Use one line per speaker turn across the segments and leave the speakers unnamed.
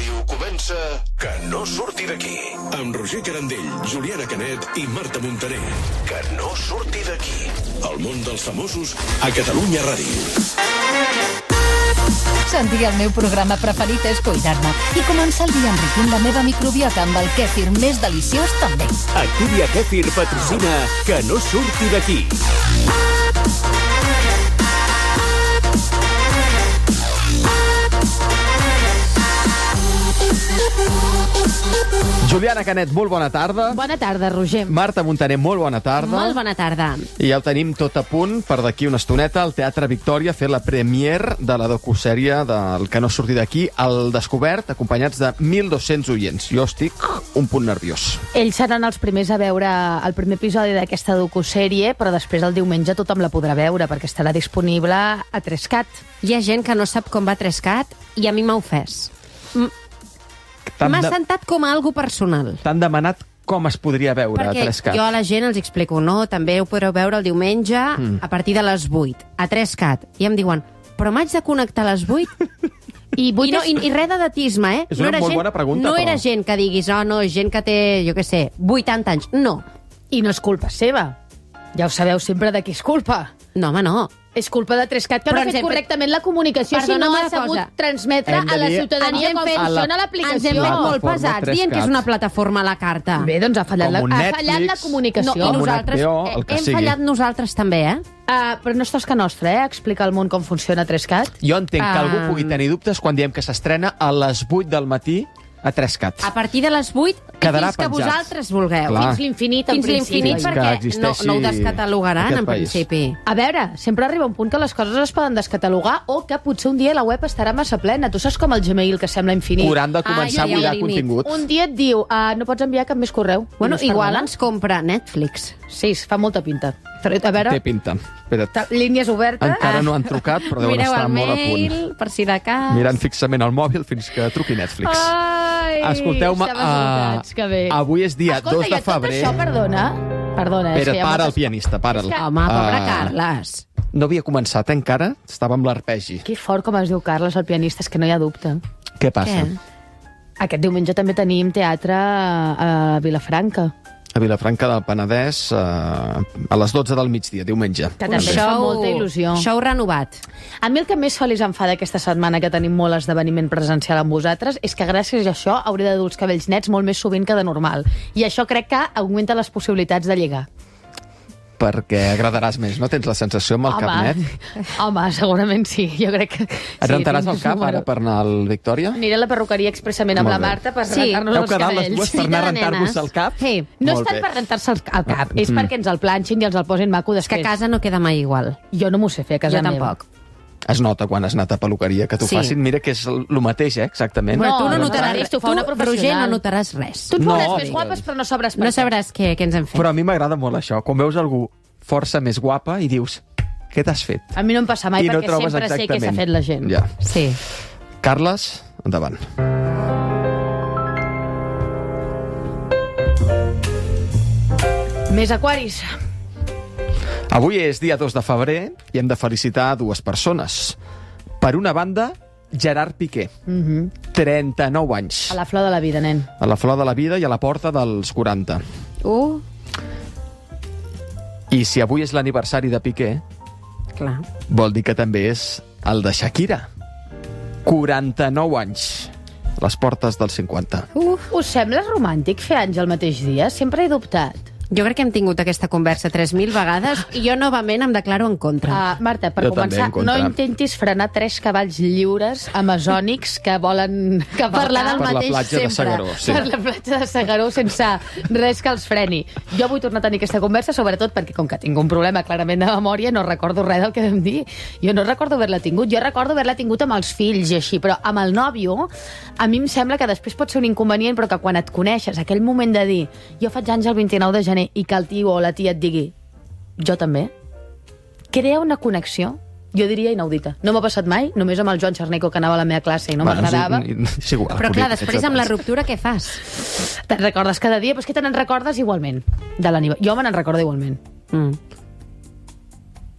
ràdio comença Que no surti d'aquí. Amb Roger Carandell, Juliana Canet i Marta Montaner. Que no surti d'aquí. El món dels famosos a Catalunya Ràdio.
Sentir el meu programa preferit és cuidar-me i començar el dia enriquint la meva microbiota amb el kèfir més deliciós també.
Activia Kèfir patrocina Que no surti d'aquí.
Juliana Canet, molt bona tarda.
Bona tarda, Roger.
Marta Montaner, molt bona tarda.
Molt bona tarda.
I ja ho tenim tot a punt per d'aquí una estoneta al Teatre Victòria fer la premiere de la docusèrie del Que no surti d'aquí al descobert, acompanyats de 1.200 oients. Jo estic un punt nerviós.
Ells seran els primers a veure el primer episodi d'aquesta docusèrie, però després el diumenge tothom la podrà veure perquè estarà disponible a 3CAT.
Hi ha gent que no sap com va 3CAT i a mi m'ha ofès. M'ha sentat com a algo personal.
T'han demanat com es podria veure
perquè
a 3CAT.
Jo a la gent els explico, no, també ho podreu veure el diumenge a partir de les 8, a 3CAT. I em diuen, però m'haig de connectar a les 8? I res d'edatisme, eh?
És una molt bona pregunta,
no
però.
era gent que diguis, no, és gent que té, jo què sé, 80 anys. No.
I no és culpa seva. Ja ho sabeu sempre de qui és culpa.
No, home, no.
És culpa de 3CAT, que no ha fet correctament la comunicació, si no ha sabut transmetre a la ciutadania com funciona l'aplicació.
Ens hem fet molt pesats, dient que és una plataforma a la carta.
Bé, doncs ha fallat la comunicació.
No, i nosaltres hem fallat nosaltres també, eh?
Però no és tasca nostra, explicar al món com funciona 3CAT.
Jo entenc que algú pugui tenir dubtes quan diem que s'estrena a les 8 del matí a 3CAT.
A partir de les 8
quedarà
fins que
penjat.
vosaltres vulgueu.
Clar.
Fins l'infinit, en
Fins
principi.
l'infinit, perquè no ho descatalogaran, en principi.
A veure, sempre arriba un punt que les coses es poden descatalogar o que potser un dia la web estarà massa plena. Tu saps com el Gmail, que sembla infinit?
Hauran de començar a buidar contingut.
Un dia et diu, no pots enviar cap més correu.
Bueno, igual ens compra Netflix.
Sí, fa molta pinta. Però, a veure,
Té pinta. Espera't.
línies obertes.
Encara no han trucat, però deuen estar molt a punt.
Mireu el mail, per si de cas.
Mirant fixament el mòbil fins que truqui Netflix.
Ai,
escolteu-me,
estem escoltats, que bé.
avui és dia 2 de febrer.
Escolta, tot això, perdona.
Espera, para el pianista, para'l.
Home, pobre Carles.
No havia començat encara, estava amb l'arpegi.
Que fort com es diu Carles, el pianista, és que no hi ha dubte.
Què passa?
Aquest diumenge també tenim teatre a Vilafranca.
A Vilafranca del Penedès a les 12 del migdia, diumenge.
Que també fa molta il·lusió.
Show renovat.
A mi el que més feliç em fa d'aquesta setmana que tenim molt esdeveniment presencial amb vosaltres és que gràcies a això hauré de dur els cabells nets molt més sovint que de normal. I això crec que augmenta les possibilitats de lligar.
Perquè agradaràs més, no? Tens la sensació amb el cap net?
Home, segurament sí. Jo crec que...
Et rentaràs el cap ara per anar al Victòria?
Aniré a la perruqueria expressament amb la Marta per rentar-nos els cabells.
les dues per anar a rentar-vos el cap?
Sí.
No és tant per rentar-se el cap, és perquè ens el planxin i ens el posin maco
És
després.
que a casa no queda mai igual.
Jo no m'ho sé fer a casa
Jo
meva.
tampoc.
Es nota quan has anat a peluqueria que t'ho facin. Mira que és el mateix, exactament.
Bueno, tu no
no
notaràs
res,
res.
t'ho fa una
Tu,
professional.
Roger, no notaràs res.
Tu et
No,
veuràs més
vinga.
guapes, però no sabràs per
No
què.
sabràs què ens hem fet.
Però a mi m'agrada molt això, quan veus algú força més guapa i dius, què t'has fet?
A mi no em passa mai
I no
perquè
trobes
sempre sé què s'ha
exactament.
fet la gent.
Ja.
Sí.
Carles, endavant.
Més aquaris.
Avui és dia 2 de febrer i hem de felicitar dues persones. Per una banda, Gerard Piqué, 39 anys.
A la flor de la vida, nen.
A la flor de la vida i a la porta dels 40. I si avui és l'aniversari de Piqué,
Clar.
vol dir que també és el de Shakira. 49 anys. A les portes dels 50.
Us sembla romàntic fer anys el mateix dia? Sempre he dubtat.
Jo crec que hem tingut aquesta conversa 3.000 vegades i jo novament em declaro en contra.
Marta, per
Jo també
començar,
en contra.
no intentis frenar 3 cavalls lliures amazònics que volen
Parlar del
Per la
mateix
platja de
sempre.
Segaró, sí.
Per la platja de Segaró sense res que els freni. Jo vull tornar a tenir aquesta conversa, sobretot perquè, com que tinc un problema clarament de memòria, no recordo res del que vam dir. Jo no recordo haver-la tingut. Jo recordo haver-la tingut amb els fills i així, però amb el nòvio, a mi em sembla que després pot ser un inconvenient, però que quan et coneixes, aquell moment de dir jo faig anys el 29 de gener i que el tio o la tia et digui jo també, crea una connexió, jo diria inaudita. No m'ha passat mai, només amb el Joan Xarneco que anava a la meva classe i no m'agradava.
És igual.
Però clar, després amb la ruptura què fas?
Te'n recordes cada dia, però és que te n'en recordes igualment. Jo me n'en recordo igualment.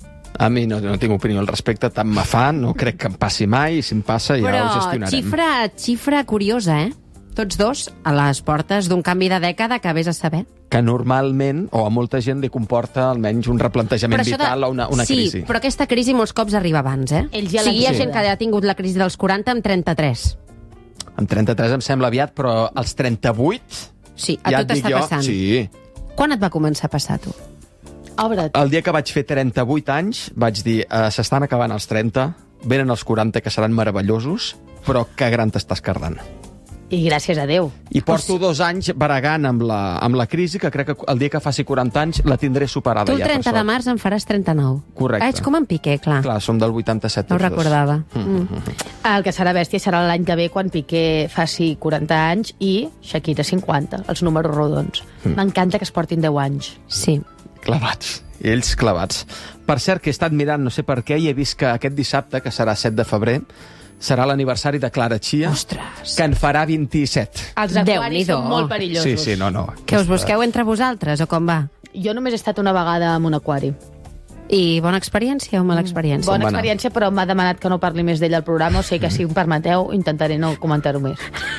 A mi no tinc opinió al respecte, tant me fa, no crec que em passi mai, i si em passa ja ho gestionarem.
Però xifra curiosa, Tots dos a les portes d'un canvi de dècada que vés a saber.
Que normalment, o a molta gent, li comporta almenys un replantejament vital o una crisi.
Sí, però aquesta crisi molts cops arriba abans,
Ells ja
hi ha gent que ha tingut la crisi dels 40 amb 33.
Amb 33 em sembla aviat, però als 38...
Sí, a tu t'està passant.
Sí.
Quan et va començar a passar, tu?
Obre't.
El dia que vaig fer 38 anys, vaig dir, s'estan acabant els 30, venen els 40 que seran meravellosos, però que gran t'estàs cardant.
I gràcies a Déu.
I porto 2 anys bregant amb la crisi, que crec que el dia que faci 40 anys la tindré superada.
Tu el 30 de març en faràs 39.
Correcte.
Ets com en Piqué, clar.
Clar, som del 87.
No ho recordava.
El que serà bèstia serà l'any que ve quan Piqué faci 40 anys i Shakira 50, els números rodons. M'encanta que es portin 10 anys.
Sí.
Clavats. Ells clavats. Per cert, que he estat mirant, no sé per què, i he vist que aquest dissabte, que serà 7 de febrer, serà l'aniversari de Clara Chia,
Ostres.
que en farà 27.
Els aquaris són molt perillosos.
Sí, no.
Que us busqueu entre vosaltres, o com va?
Jo només he estat una vegada en un aquari.
I bona experiència o mala experiència?
Bona experiència, però m'ha demanat que no parli més d'ell al programa, o sigui que si em permeteu intentaré no comentar-ho més.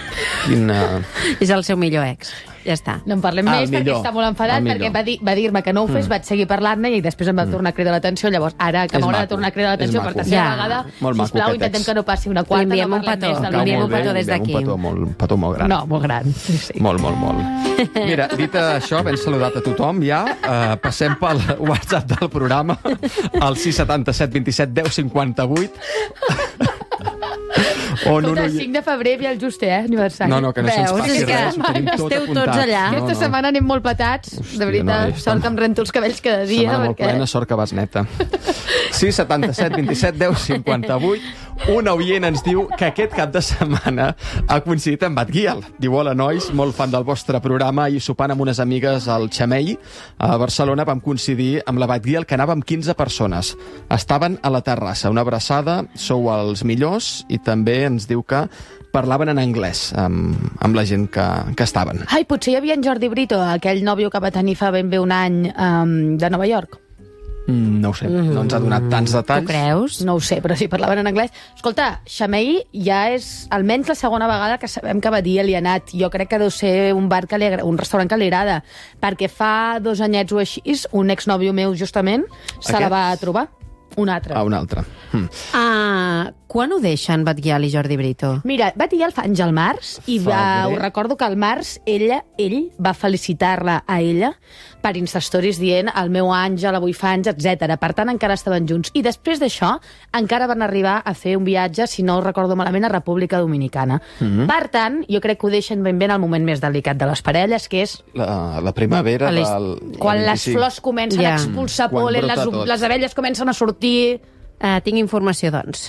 És el seu millor ex. Ja està.
No en parlem més perquè està molt enfadat, perquè va dir-me que no ho fes, vaig seguir parlant-ne i després em va tornar a cridar l'atenció. Llavors, ara que m'haurà de tornar a cridar l'atenció per tercera vegada, sisplau, intentem que no passi una quarta.
Li enviem un petó des d'aquí.
Un petó molt gran.
No, molt gran. Sí.
Molt. Mira, dit això, ben saludat a tothom ja. Passem pel WhatsApp del programa, al 677 27 10 58.
Escolta, el 5 de febrer ve el Juste, aniversari.
No, que no se'ns passi res, ho tenim tot
esteu
apuntat.
tots allà.
Aquesta setmana anem molt patats, de veritat. Sort que em rento els cabells cada dia.
Setmana molt plena, sort que vas neta. 677 27 10 58. Un oient ens diu que aquest cap de setmana ha coincidit amb Batguial. Diu, hola, nois, molt fan del vostre programa, i sopant amb unes amigues al Xamei, a Barcelona, vam coincidir amb la Batguial, que anava amb 15 persones. Estaven a la terrassa. Una abraçada, sou els millors, i també ens diu que parlaven en anglès amb la gent que estaven.
Ai, potser hi havia en Jordi Brito, aquell nòvio que va tenir fa ben bé un any de Nova York.
No ho sé, no ens ha donat tants detalls.
Tu creus?
No ho sé, però si parlaven en anglès. Escolta, Xamei ja és almenys la segona vegada que sabem que Badia li ha anat. Jo crec que deu ser un restaurant que li agrada, perquè fa 2 anyets o així, un exnòvio meu, justament, se la va trobar. Un altre.
Un altre.
Quan ho deixen Batguial i Jordi Brito?
Mira, Batguial fa anys al març i ho recordo que al març ell va felicitar-la a ella per Instastories dient el meu àngel avui fa anys, etc. Per tant, encara estaven junts. I després d'això, encara van arribar a fer un viatge, si no ho recordo malament, a República Dominicana. Per tant, jo crec que ho deixen ben bé en el moment més delicat de les parelles, que és
la primavera del...
Quan les flors comencen a expulsar pol·len, les abelles comencen a sortir.
Tinc informació, doncs.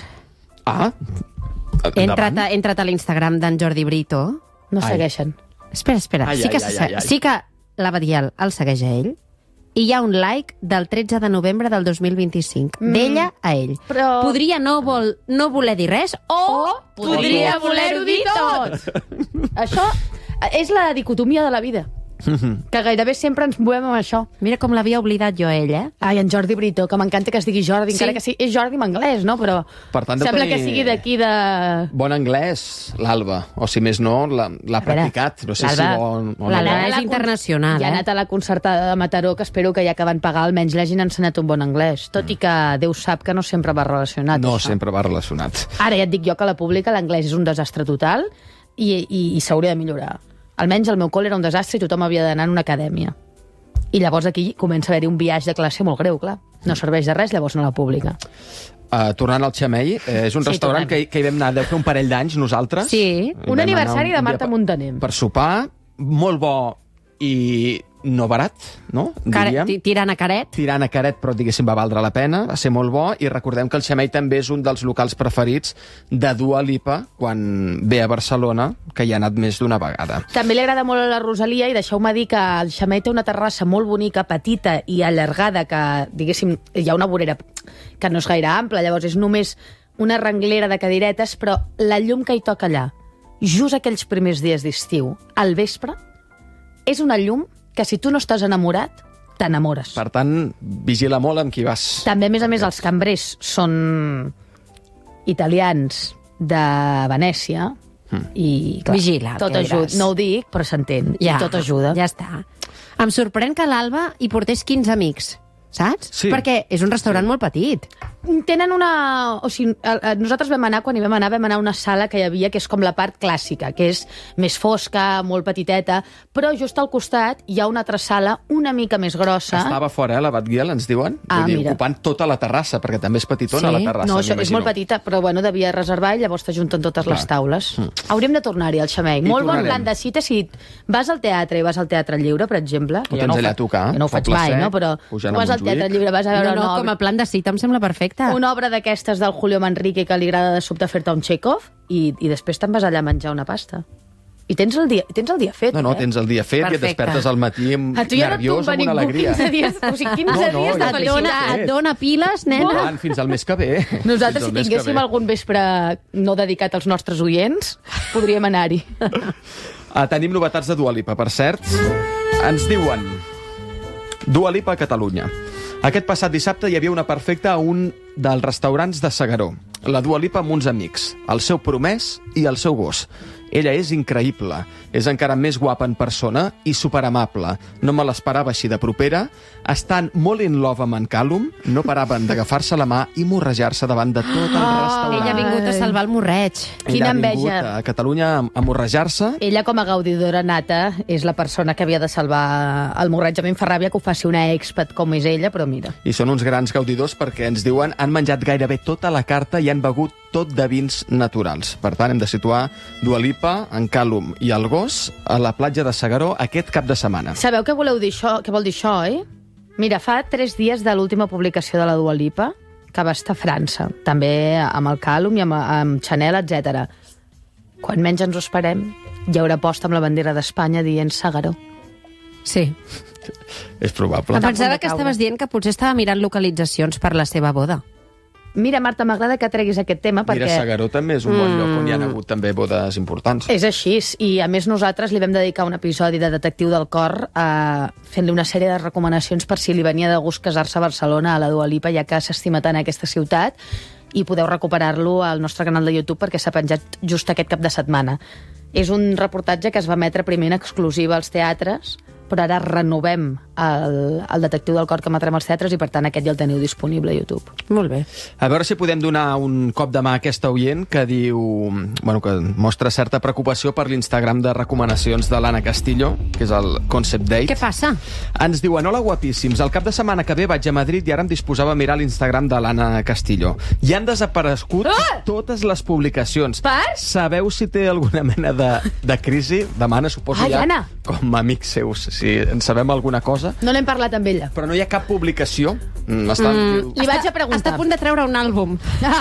Endavant.
He entrat a l'Instagram d'en Jordi Brito.
No segueixen.
Espera. Sí que la Batguial el segueix a ell i hi ha un like del 13 de novembre del 2025 d'ella a ell.
Però...
Podria no voler dir res o
podria voler-ho dir tot. Això és la dicotomia de la vida. Que gairebé sempre ens movem amb això.
Mira com l'havia oblidat jo a ell,
Ai, en Jordi Brito, que m'encanta que es digui Jordi, encara que sí, és Jordi en anglès, no? Però sembla que sigui d'aquí de...
Bon anglès, l'Alba. O si més no, l'ha practicat. No sé si bon...
L'Alba és internacional,
Ja ha anat a la concertada de Mataró, que espero que ja que van pagar almenys l'hagin ensenyat un bon anglès. Tot i que Déu sap que no sempre va relacionat.
No,
això.
sempre va relacionat.
Ara ja et dic jo que a la pública l'anglès és un desastre total i s'hauria de millorar. Almenys el meu col era un desastre i tothom havia d'anar en una acadèmia. I llavors aquí comença a haver-hi un viatge de classe molt greu, clar. No serveix de res, llavors no a la pública.
Tornant al Xamei, és un restaurant que hi vam anar, deu fer un parell d'anys nosaltres.
Sí, un aniversari de Marta Montaner.
Per sopar, molt bo i no barat, no?
Tirant a caret.
Tirant a caret, però diguéssim va valdre la pena, va ser molt bo, i recordem que el Xamei també és un dels locals preferits de Dua Lipa quan ve a Barcelona, que hi ha anat més d'una vegada.
També li agrada molt a la Rosalia, i deixeu-me dir que el Xamei té una terrassa molt bonica, petita i allargada, que, diguéssim, hi ha una vorera que no és gaire ampla, llavors és només una renglera de cadiretes, però la llum que hi toca allà, just aquells primers dies d'estiu, al vespre, és una llum que si tu no estàs enamorat, t'enamores.
Per tant, vigila molt amb qui vas.
També, a més, els cambrers són italians de Venècia i, clar,
Vigila,
tot
què
ajuda.
diràs.
No ho dic, però s'entén. I tot ajuda.
Ja està. Em sorprèn que l'Alba hi portés 15 amics, saps?
Sí.
Perquè és un restaurant molt petit.
Tenen una... O sigui, nosaltres vam anar a una sala que hi havia, que és com la part clàssica, que és més fosca, molt petiteta, però just al costat hi ha una altra sala una mica més grossa.
Estava fora, la Batguiel, ens diuen.
Ah, mira.
Ocupant tota la terrassa, perquè també és petitona la terrassa.
No, això és
m'imagino.
molt petita, però bueno, devia reservar i llavors t'ajunten totes les taules. Hauríem de tornar-hi al Xamei.
Hi
Molt bon
tornarem.
plan de cita si vas al teatre i vas al Teatre Lliure, per exemple.
Ho tens allà a tocar,
Jo no ho faig
Poble
mai,
Sec,
no? Però
pujant
tu vas
a
al Teatre
Montjuïc.
Lliure, vas a veure
No, com a plan de cita em sembla perfecte.
una obra d'aquestes del Julio Manrique que li agrada de sobte fer-te un Chekhov i després te'n vas allà a menjar una pasta. I tens el dia fet,
No, tens el dia fet i et
Perfecte.
despertes al matí
A tu ja no et
nerviós,
tomba
amb una
ningú
alegria.
15 dies, o sigui, 15
No,
dies de
ja
Et
t'he
felicitat.
et dona piles, nena.
Tant, fins al mes que ve.
Nosaltres,
Fins
si
al mes que
tinguéssim
ve.
algun vespre no dedicat als nostres oients, podríem anar-hi.
Tenim novetats de Dua Lipa, per cert. Ens diuen Dua Lipa a Catalunya. Aquest passat dissabte hi havia una perfecta a un dels restaurants de S'Agaró. La Dua Lipa amb uns amics, el seu promès i el seu gos. Ella és increïble, és encara més guapa en persona i superamable. No me l'esperava així de propera. Estan molt in love amb en Callum, no paraven d'agafar-se la mà i morrejar-se davant de tot el restaurant.
Ella ha vingut a salvar el morreig.
Quina
Ella ha vingut
enveja.
a Catalunya a morrejar-se.
Ella, com a gaudidora nata, és la persona que havia de salvar el morreig. A mi em fa ràbia que ho faci una expat com és ella, però mira.
I són uns grans gaudidors perquè ens diuen han menjat gairebé tota la carta i han begut tot de vins naturals. Per tant, hem de situar Dua Lipa, en Callum i el gos a la platja de S'Agaró aquest cap de setmana.
Sabeu què voleu dir això? Què vol dir això, oi? Mira, fa 3 dies de l'última publicació de la Dua Lipa, que va estar a França, també amb el Callum i amb Chanel, etc. Quan menys ens ho esperem, hi haurà posta amb la bandera d'Espanya dient S'Agaró.
Sí.
És probable.
Em pensava
de
que
caure.
estaves dient que potser estava mirant localitzacions per la seva boda.
Mira, Marta, m'agrada que treguis aquest tema
Mira,
perquè...
S'Agaró també és un bon lloc on hi ha hagut també bodes importants.
És així, i a més nosaltres li vam dedicar un episodi de Detectiu del Cor fent-li una sèrie de recomanacions per si li venia de gust casar-se a Barcelona a la Dua Lipa, ja que s'estima tant aquesta ciutat, i podeu recuperar-lo al nostre canal de YouTube perquè s'ha penjat just aquest cap de setmana. És un reportatge que es va emetre primer en exclusiva als teatres, però ara renovem el Detectiu del Cor que emetrem als teatres i, per tant, aquest ja el teniu disponible a YouTube.
Molt bé.
A veure si podem donar un cop de mà a aquesta oient que diu... Bueno, que mostra certa preocupació per l'Instagram de recomanacions de l'Anna Castillo, que és el Concept Date.
Què passa?
Ens diuen, hola guapíssims, el cap de setmana que ve vaig a Madrid i ara em disposava a mirar l'Instagram de l'Anna Castillo. I han desaparegut totes les publicacions.
Per?
Sabeu si té alguna mena de crisi? Demana, suposo,
Ai,
ja
Anna!
com a amics seus, si en sabem alguna cosa.
No n'hem parlat amb ella.
Però no hi ha cap publicació.
Li vaig a preguntar.
Està a punt de treure un àlbum.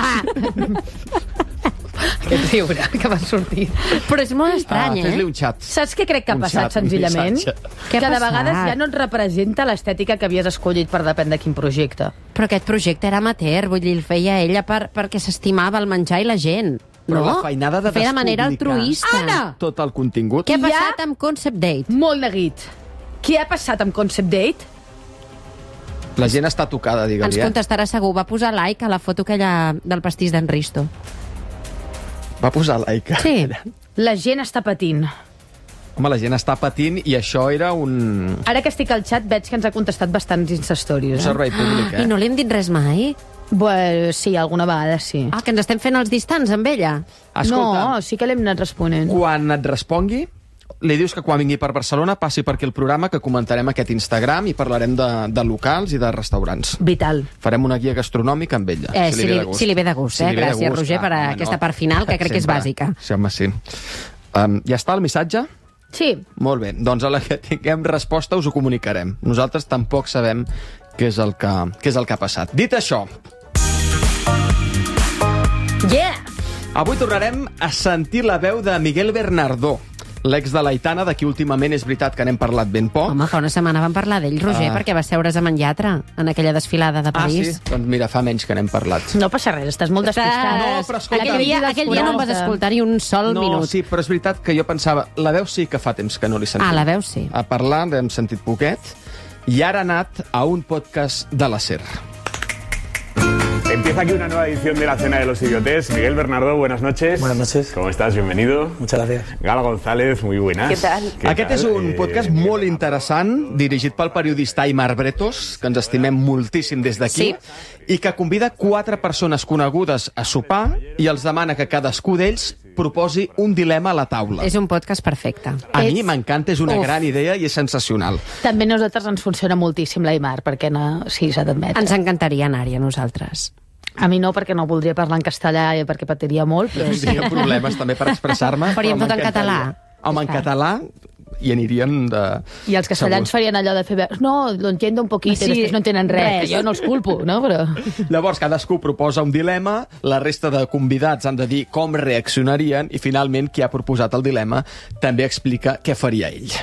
Aquest riure que va sortir.
Però és molt estrany,
Fes-li un xat.
Saps què crec que ha
Un
passat,
xat, un
senzillament?
missatge.
Què ha
Que de
passat?
vegades ja no et representa l'estètica que havies escollit per depèn de quin projecte.
Però aquest projecte era amateur, vull dir, el feia ella perquè s'estimava el menjar i la gent.
Però
no?
la feinada de
Ho feia de manera
despublicar
altruista.
Anna!
tot el contingut.
Què ha
Hi ha-
passat amb Concept Date?
Molt neguit. Què ha passat amb Concept Date?
La gent està tocada,
Ens
digue-li.
contestarà segur. Va posar like a la foto aquella del pastís d'en Risto.
Va posar like.
Sí.
La gent està patint.
Home, la gent està patint i això era un
Ara que estic al xat veig que ens ha contestat bastants Insta-stories.
servei públic,
I no li hem dit res mai?
Sí, alguna vegada sí.
Ah, que ens estem fent els distants amb ella.
Escolta,
No, sí que l'hem anat responent.
quan et respongui, li dius que quan vingui per Barcelona passi per aquí el programa, que comentarem aquest Instagram i parlarem de locals i de restaurants.
Vital.
Farem una guia gastronòmica amb ella,
Si li ve de gust,
Si li ve de
Gràcies,
gust,
Roger, per
home,
aquesta part final, que crec que és
Sempre.
bàsica.
Sí, home, sí. Ja està el missatge?
Sí,
Molt bé, doncs a la que tinguem resposta us ho comunicarem. Nosaltres tampoc sabem què és el que ha passat. Dit això,
yeah!
avui tornarem a sentir la veu de Miguel Bernardó, l'ex de l'Aitana, de qui últimament és veritat que n'hem parlat ben poc.
Home, fa una setmana vam parlar d'ell, Roger, perquè va seure's amb en Llatra en aquella desfilada de
sí?
París.
Doncs mira, fa menys que n'hem parlat.
No passa res, estàs molt despistat.
No, però escolta-
Aquell dia no em vas escoltar ni un sol
No,
minut.
sí, però és veritat que jo pensava... La veu sí que fa temps que no l'he sentit.
Ah, la veu sí.
A parlar l'hem sentit poquet I ara ha anat a un podcast de la SER.
Empieza aquí una nueva edición de La Cena de los Idiotes. Miguel Bernardo, buenas noches.
Buenas noches.
¿Cómo estás? Bienvenido.
Muchas gracias.
Gala González, muy buenas.
Què tal?
Aquest és un podcast molt interessant, dirigit pel periodista Aimar Bretos, que ens estimem moltíssim des d'aquí, i que convida 4 persones conegudes a sopar i els demana que cadascú d'ells proposi un dilema a la taula.
És un podcast perfecte.
A mi m'encanta, és una gran idea i és sensacional.
També a nosaltres ens funciona moltíssim l'Aimar, perquè no, sí, s'ha d'admetre.
Ens encantaria anar-hi a nosaltres.
A mi no, perquè no voldria parlar en castellà, perquè patiria molt, però sí.
Tindria problemes també per expressar-me.
Faríem tot en català.
Home, en català hi anirien de...
I els castellans farien allò de fer... No, lo entiendo un poquit, i després no entenen res, que jo no els culpo, no? Però...
Llavors, cadascú proposa un dilema, la resta de convidats han de dir com reaccionarien i, finalment, qui ha proposat el dilema també explica què faria ell.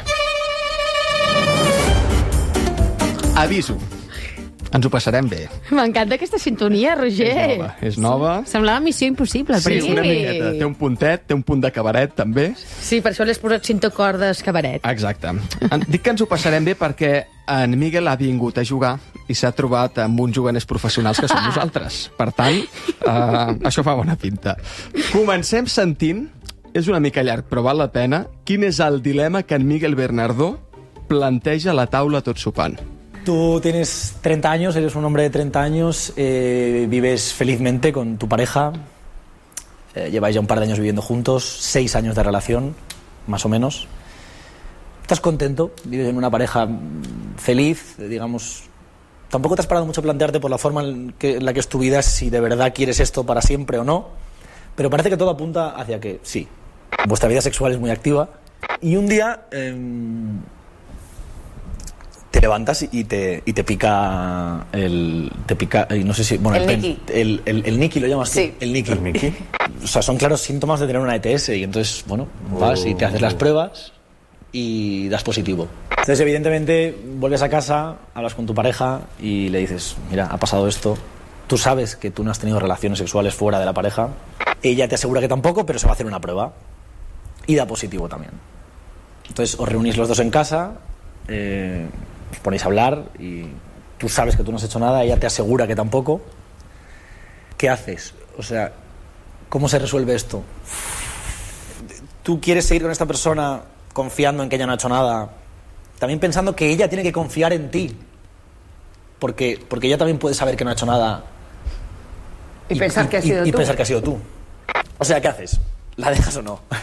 Aviso. Ens ho passarem bé.
M'encanta aquesta sintonia, Roger.
És nova.
Semblava missió impossible.
Sí, una miqueta. Té un puntet, té un punt de cabaret, també.
Sí, per això l'he posat cintocordes cabaret.
Exacte. Dic que ens ho passarem bé perquè en Miguel ha vingut a jugar i s'ha trobat amb uns jugadors professionals que som nosaltres. Per tant, això fa bona pinta. Comencem sentint, és una mica llarg, però val la pena, quin és el dilema que en Miguel Bernardo planteja a la taula tot sopant.
Tú tienes 30 años, eres un hombre de 30 años, vives felizmente con tu pareja, lleváis ya un par de años viviendo juntos, 6 años de relación, más o menos. Estás contento, vives en una pareja feliz, digamos. Tampoco te has parado mucho a plantearte por la forma en la que es tu vida si de verdad quieres esto para siempre o no, pero parece que todo apunta hacia que sí. Vuestra vida sexual es muy activa y un día... te levantas y te pica no sé si, bueno, el Niki lo llamas tú.
Sí.
El Niki. O sea, son claros síntomas de tener una ETS y entonces, bueno, vas y te haces las pruebas y das positivo. Entonces, evidentemente, vuelves a casa, hablas con tu pareja y le dices, mira, ha pasado esto. Tú sabes que tú no has tenido relaciones sexuales fuera de la pareja. Ella te asegura que tampoco, pero se va a hacer una prueba y da positivo también. Entonces, os reunís los dos en casa, os ponéis a hablar y tú sabes que tú no has hecho nada, ella te asegura que tampoco. ¿Qué haces? O sea, ¿cómo se resuelve esto? ¿Tú quieres seguir con esta persona confiando en que ella no ha hecho nada? También pensando que ella tiene que confiar en ti. Porque ella también puede saber que no ha hecho nada.
Y pensar que ha sido tú.
Y pensar que ha sido tú. O sea, ¿qué haces? ¿La dejas o no?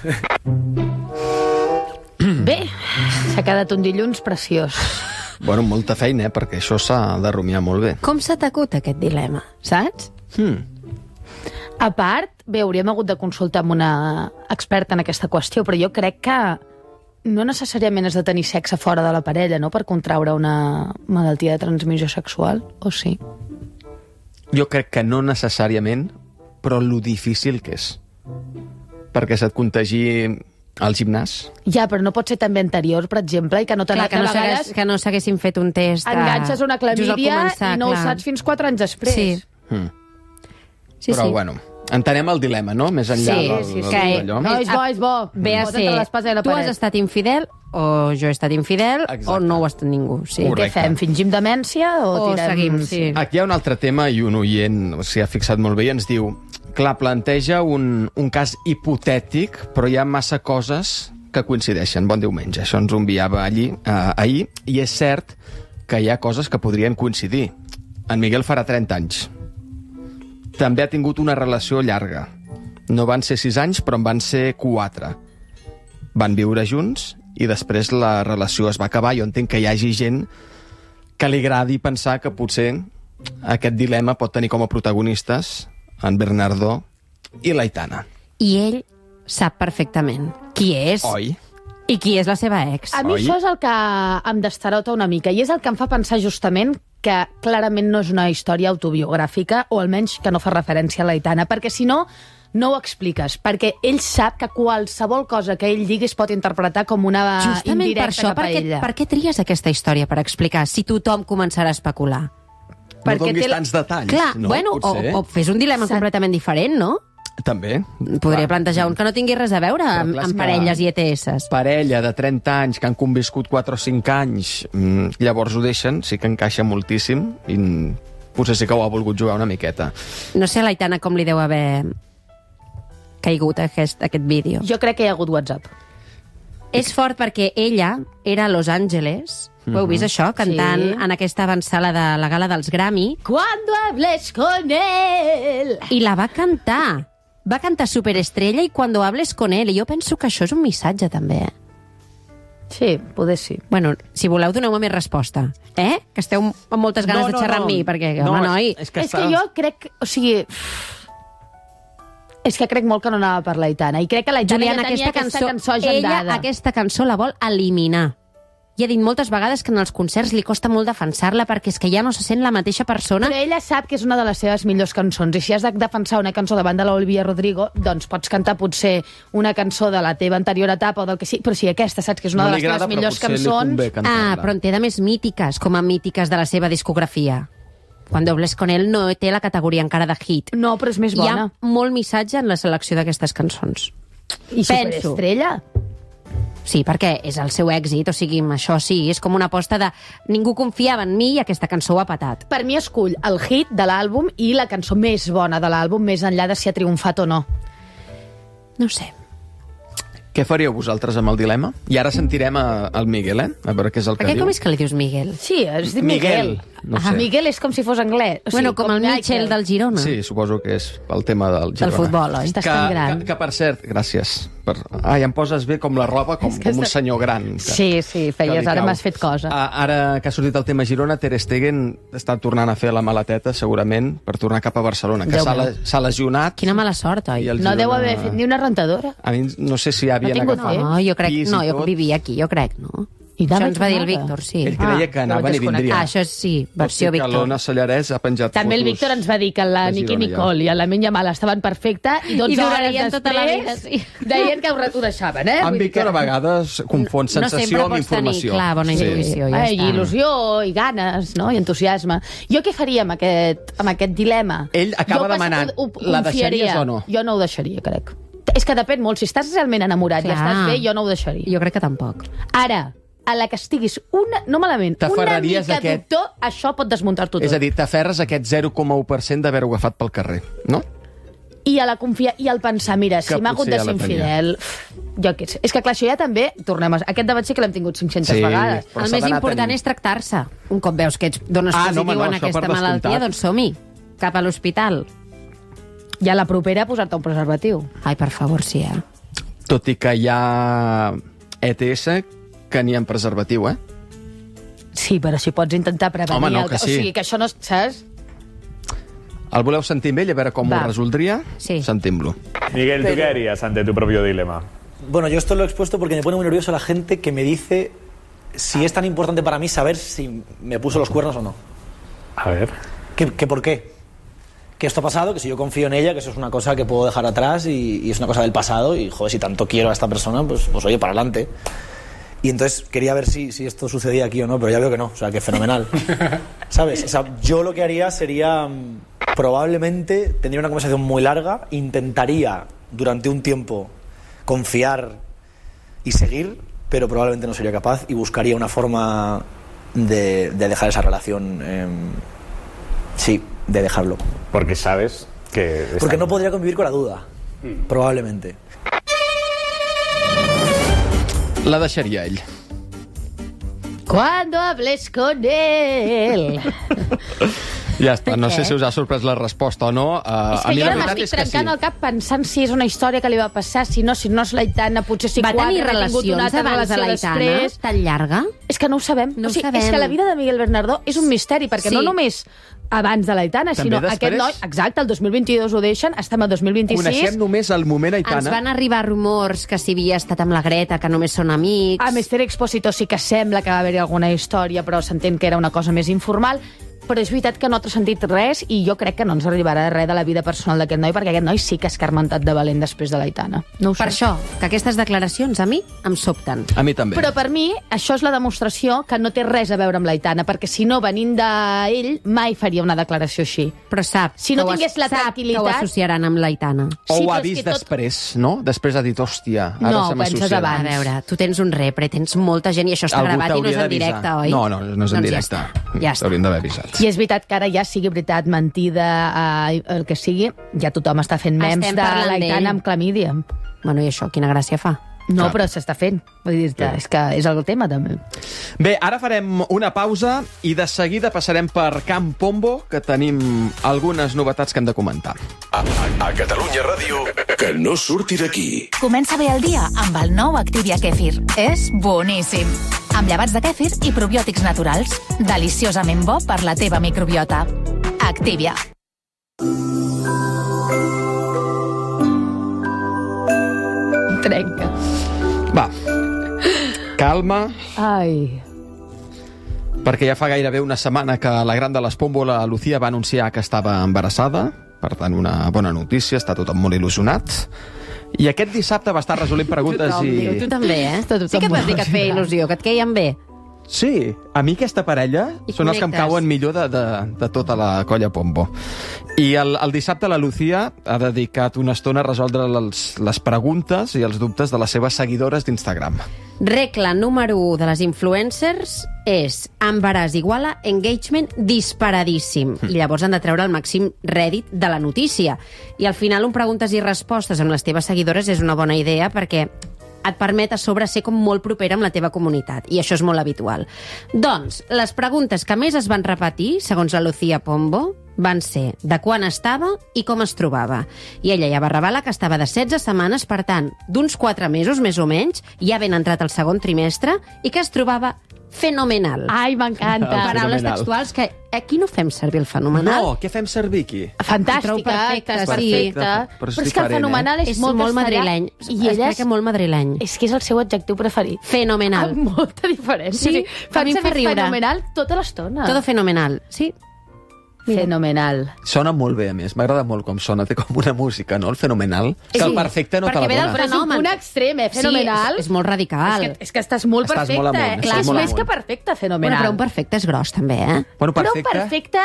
Bé, s'ha quedat un dilluns preciós.
Bueno, molta feina, perquè això s'ha de rumiar molt bé.
Com s'ha tacut aquest dilema, saps?
A part, bé, hauríem hagut de consultar amb una experta en aquesta qüestió, però jo crec que no necessàriament has de tenir sexe fora de la parella, no?, per contraure una malaltia de transmissió sexual, o sí?
Jo crec que no necessàriament, però lo difícil que és. Perquè se't contagi al gimnàs.
Ja, però no pot ser també anterior, per exemple, i que no t'ha anat a vegades...
Que no s'haguessin fet un test...
Enganxes una clamídia i no ho saps fins 4 anys després.
Sí. Sí,
però, bueno, entenem el dilema, no? Més enllà d'allò.
No, és bo.
Ve a ser, tu has estat infidel o jo he estat infidel. Exacte. O no ho ha estat ningú. Sí.
Què fem? Fingim demència o tirem...
seguim? Sí.
Aquí hi ha un altre tema i un oient s'hi ha fixat molt bé i ens diu... Clar, planteja un cas hipotètic, però hi ha massa coses que coincideixen. Bon diumenge. Això ens ho enviava ahir, i és cert que hi ha coses que podrien coincidir. En Miguel farà 30 anys. També ha tingut una relació llarga. No van ser 6 anys, però en van ser 4. Van viure junts i després la relació es va acabar. Jo entenc que hi hagi gent que li agradi pensar que potser aquest dilema pot tenir com a protagonistes en Bernardo i l'Aitana.
I ell sap perfectament qui és.
Oi?
I qui és la seva ex.
A mi això és el que em destarota una mica, i és el que em fa pensar justament que clarament no és una història autobiogràfica, o almenys que no fa referència a l'Aitana, perquè si no, no ho expliques, perquè ell sap que qualsevol cosa que ell digui es pot interpretar com una indirecta cap a ella.
Per què tries aquesta història per explicar si tothom començarà a especular?
No donis tants detalls.
Clar,
no,
bueno, o fes un dilema completament diferent, no?
També.
Podria plantejar un que no tingui res a veure amb parelles i ETS.
Parella de 30 anys que han conviscut 4 o 5 anys, llavors ho deixen, sí que encaixa moltíssim i potser sí que ho ha volgut jugar una miqueta.
No sé a l'Aitana com li deu haver caigut aquest vídeo.
Jo crec que hi ha hagut WhatsApp.
És fort perquè ella era a Los Angeles, ho heu vist això? Cantant en aquesta avançala de la gala dels Grammy.
Cuando hables con él.
I la va cantar. Va cantar Superestrella i Cuando hables con él. I jo penso que això és un missatge, també.
Sí, poder sí.
Bueno, si voleu, doneu-me més resposta. Que esteu amb moltes ganes de xerrar amb mi, perquè, home, noi...
És que jo crec... O sigui... És que crec molt que no anava per l'Aitana. I crec que l'Aitana ja tenia aquesta cançó agendada.
Ella aquesta cançó la vol eliminar. I ha dit moltes vegades que en els concerts li costa molt defensar-la perquè és que ja no se sent la mateixa persona.
Però ella sap que és una de les seves millors cançons. I si has de defensar una cançó davant de l'Olivia Rodrigo, doncs pots cantar potser una cançó de la teva anterior etapa o del que sigui, però si aquesta saps que és una de les teves millors cançons...
Però en té de més mítiques, com a mítiques de la seva discografia. Cuando hables con él no té la categoria encara de hit.
No, però és més bona.
Hi ha molt missatge en la selecció d'aquestes cançons.
I Superestrella?
Sí, perquè és el seu èxit, o sigui, això sí, és com una aposta de ningú confiava en mi i aquesta cançó ho ha patat.
Per mi escull el hit de l'àlbum i la cançó més bona de l'àlbum, més enllà de si ha triomfat o no.
No sé.
Què faríeu vosaltres amb el dilema? I ara sentirem el Miguel, a veure què és el que diu.
Com és que li dius Miguel?
Sí, es diu Miguel.
No sé.
Miguel és com si fos anglès. O sigui,
bueno, com el Mitchell del Girona.
Sí, suposo que és pel tema del Girona.
Del futbol, oi?
Estàs tan gran.
Que per cert, gràcies. Ja em poses bé com la roba, com un senyor gran.
Sí, feies, ara m'has fet cosa.
Ara que ha sortit el tema Girona, Ter Stegen està tornant a fer la maleteta, segurament, per tornar cap a Barcelona, que s'ha lesionat.
Quina mala sort, oi?
No deu haver fet ni una rentadora.
A mi no sé si havien agafat...
Jo vivia aquí, jo crec, no? Això ens va dir el Víctor, sí.
Ell creia que anaven i vindrien.
Això sí, versió Víctor.
L'Ona Sallarès ha penjat
també el Víctor ens va dir que la Nicky Nicole i la Lamine Yamal estaven perfecte i 12 hores després deien que ho deixaven,
En Víctor a vegades confon sensació amb informació.
No sempre pots tenir, clar, bona intuïció, ja està.
I il·lusió, i ganes, no? I entusiasme. Jo què faria amb aquest dilema?
Ell acaba demanant, la deixaries o no?
Jo no ho deixaria, crec. És que depèn molt. Si estàs realment enamorat i estàs bé, jo no ho deixaria.
Jo crec que tampoc.
Ara, a la que estiguis no malament, una mica dubtor, això pot desmuntar-t'ho tot.
És a dir, t'aferres a aquest 0,1% d'haver-ho agafat pel carrer, no?
I a la confiar, i al pensar, mira, si m'ha hagut de ser infidel... Jo què sé. És que clar, això ja també, tornem a... Aquest debat sí que l'hem tingut 500 vegades.
El més important és tractar-se. Un cop veus que ets dones positiu en aquesta malaltia, doncs som-hi, cap a l'hospital.
I a la propera posar-te un preservatiu.
Ai, per favor, sí,
Tot i que hi ha ETS que n'hi ha preservatiu,
Sí, però si pots intentar prevenir...
Home, no, que sí.
O sigui, que això no... Saps?
El voleu sentir amb ell, a veure com ho resoldria?
Sí.
Sentim-lo.
Miguel, ¿tú qué harías ante tu propio dilema?
Bueno, yo esto lo he expuesto porque me pone muy nervioso la gente que me dice si es tan importante para mí saber si me puso los cuernos o no.
A ver.
¿Que por qué? Que esto ha pasado, que si yo confío en ella, que eso es una cosa que puedo dejar atrás y es una cosa del pasado y, joder, si tanto quiero a esta persona, pues oye, para adelante. Y entonces quería ver si esto sucedía aquí o no, pero ya veo que no, o sea, que fenomenal. ¿Sabes? O sea, yo lo que haría sería, probablemente, tendría una conversación muy larga, intentaría durante un tiempo confiar y seguir, pero probablemente no sería capaz y buscaría una forma de dejar esa relación, sí, de dejarlo.
Porque sabes que...
Porque no podría convivir con la duda, probablemente.
La deixaria ell.
Cuando hables con él.
Ja està, no sé si us ha sorprès la resposta o no.
És que jo ara m'estic trencant el cap pensant si és una història que li va passar, si no és l'Aitana, potser si
va tenir
relacions
abans de l'Aitana tan llarga?
És que no ho sabem. És que la vida de Miguel Bernardó és un misteri, perquè no només abans de l'Aitana, sinó aquest noi... Exacte, el 2022 ho deixen, estem a 2026...
Coneixem només el moment Aitana.
Ens van arribar rumors que si havia estat amb la Greta, que només són amics...
A Mr. Exposito sí que sembla que va haver-hi alguna història, però s'entén que era una cosa més informal. però és veritat que no t'ha sentit res i jo crec que no ens arribarà res de la vida personal d'aquest noi, perquè aquest noi sí que ha escarmentat de valent després de l'Aitana. No ho sé.
Per això, que aquestes declaracions a mi em sobten.
A mi també.
Però per mi això és la demostració que no té res a veure amb l'Aitana, perquè si no, venint d'ell, mai faria una declaració així.
Però sap,
Si no
que
tingués la
sap que ho
tranquil·litat...
associaran amb l'Aitana.
O
Sí,
ho ha
però és
vist
que tot-
després, no? Després ha dit, hòstia, ara
No,
se m'associa.
penses abans.
A veure, tu tens un repre, tens molta gent i això està
Algú
gravat i no
t'hauria
és en
d'avisar.
directe, oi?
No és en
Doncs
directe.
Ja està.
T'haurien d'haver avisat.
I és veritat que ara ja sigui veritat, mentida, el que sigui, ja tothom està fent memes
Estem
de
parlant
l'Aitana
d'ell.
amb clamídia.
Bueno, i això, quina gràcia fa?
No,
Clar.
però s'està fent. Vull dir-te, és que és el tema, també.
Bé, ara farem una pausa i de seguida passarem per Camp Pombo, que tenim algunes novetats que hem de comentar.
A Catalunya Ràdio, que no surti d'aquí.
Comença bé el dia amb el nou Activia Kefir. És boníssim. Amb llevats de kèfir i probiòtics naturals. Deliciosament bo per la teva microbiota. Activia.
Trenca.
Va, calma,
Ai.
perquè ja fa gairebé una setmana que la gran de les Pombo, la Lucía, va anunciar que estava embarassada. Per tant, una bona notícia, està tothom molt il·lusionat. I aquest dissabte va estar resolent preguntes
Tothom, diu, tu també, eh?
Està tothom
Sí que et vas dir que et feia
molt
il·lusió, que et queien bé.
Sí, a mi aquesta parella
I
són els que em
connectes.
cauen millor de tota la colla Pombo. I el dissabte la Lucía ha dedicat una estona a resoldre les preguntes i els dubtes de les seves seguidores d'Instagram.
Regla número 1 de les influencers és embaràs igual a engagement disparadíssim. I llavors han de treure el màxim rèdit de la notícia. I al final un preguntes i respostes amb les teves seguidores és una bona idea perquè et permet a sobre ser com molt propera amb la teva comunitat, i això és molt habitual. Doncs, les preguntes que més es van repetir, segons la Lucía Pombo, van ser de quan estava i com es trobava. I ella ja va revelar que estava de 16 setmanes, per tant, d'uns 4 mesos, més o menys, ja ben entrat al segon trimestre, i que es trobava fenomenal.
Ai, m'encanta.
Paraules
fenomenal.
textuals que aquí no fem servir el fenomenal.
No, què fem servir aquí?
Fantàstica,
Trobo perfecte,
estàs
sí.
perfecta.
Però és
Però és que el
diferent,
fenomenal és,
És
molt
molt
castellà.
madrileny.
I
Es
ella
crec que molt madrileny.
és que és el seu adjectiu preferit.
Fenomenal.
Amb molta diferència.
Sí, a mi em fa riure.
Fenomenal tota l'estona.
Todo fenomenal, sí.
Fenomenal.
Sona molt bé, a més. M'agrada molt com sona. Té com una música, no? El fenomenal. Que el perfecte no te
perquè
la
ve del
dona.
Però és un
Fenomen.
punt extrem, fenomenal.
Sí, és molt radical.
És que estàs molt
Estàs
perfecta.
molt amunt,
És
estàs molt
més
amunt.
que perfecte,
Bueno,
fenomenal.
però un perfecte és gros, també, eh?
Bueno,
Però
perfecte.
un perfecte